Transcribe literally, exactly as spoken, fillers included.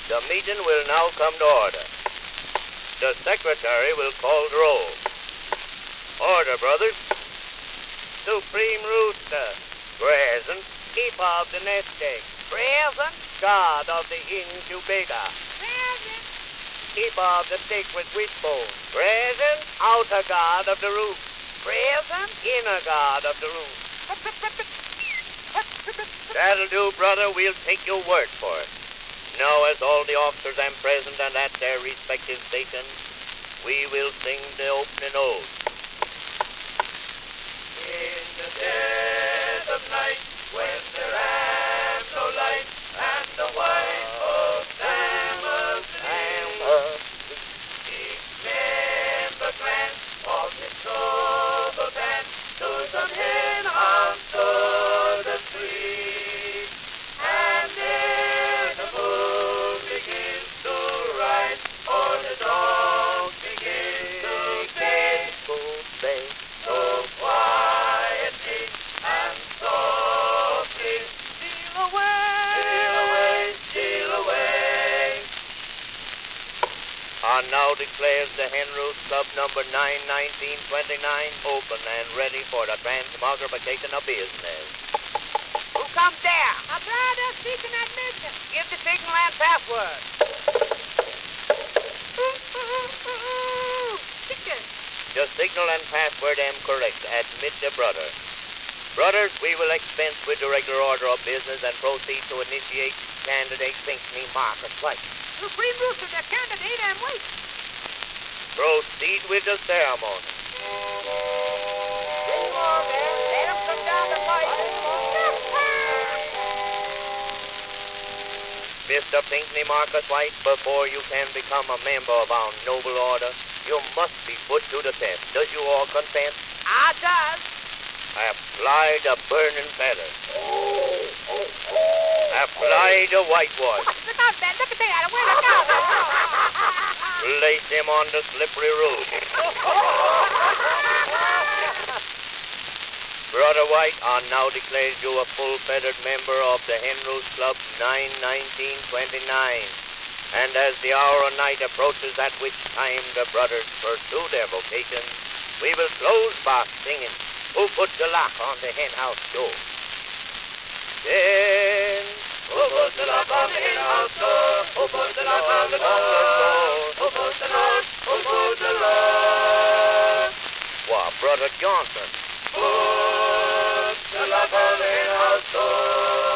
The meeting will now come to order. The secretary will call the roll. Order, brothers. Supreme Rooster. Present. Keeper of the nest egg. Present. Guard of the incubator. Present. Keeper of the sacred wishbone. Present. Outer guard of the roof. Present. Inner guard of the roof. That'll do, brother. We'll take your word for it. Now, as all the officers are present and at their respective stations, we will sing the opening ode. In the dead of night, when there am no light, and the white of Amherst each member clan of this noble band to some hen house to the street, and there the moon begins to rise, or the dogs begin to beg, so quietly and softly, steal away, steal away, steal away. And now declares the Hen Roost Club number nine nineteen twenty-nine open and ready for the transmogrification of business. Who comes there? A brother seeking admission. Give the signal and password. Chicken. The signal and password am correct. Admit the brother. Brothers, we will expense with the regular order of business and proceed to initiate candidate Pinckney Marcus White. Supreme Rooster, the candidate, and wait. Proceed with the ceremony. Come on, man. Let him come down the pipe. Mister Pinckney Marcus White, before you can become a member of our noble order, you must be put to the test. Does you all consent? I does. Apply the burning feather. Apply the whitewash. Look out, man. Look at that. Where the cow? Place him on the slippery road. Brother White, I now declare you a full-feathered member of the Hen Roost Club nine nineteen twenty-nine. And as the hour of night approaches, at which time the brothers pursue their vocations, we will close by singing, Who Put the Lock on the Hen House Door? Then, who put the lock on the hen house door? Who put the lock on the door? Who put the lock? Who put the lock? Why, Brother Johnson. Put the lock on the hen house door.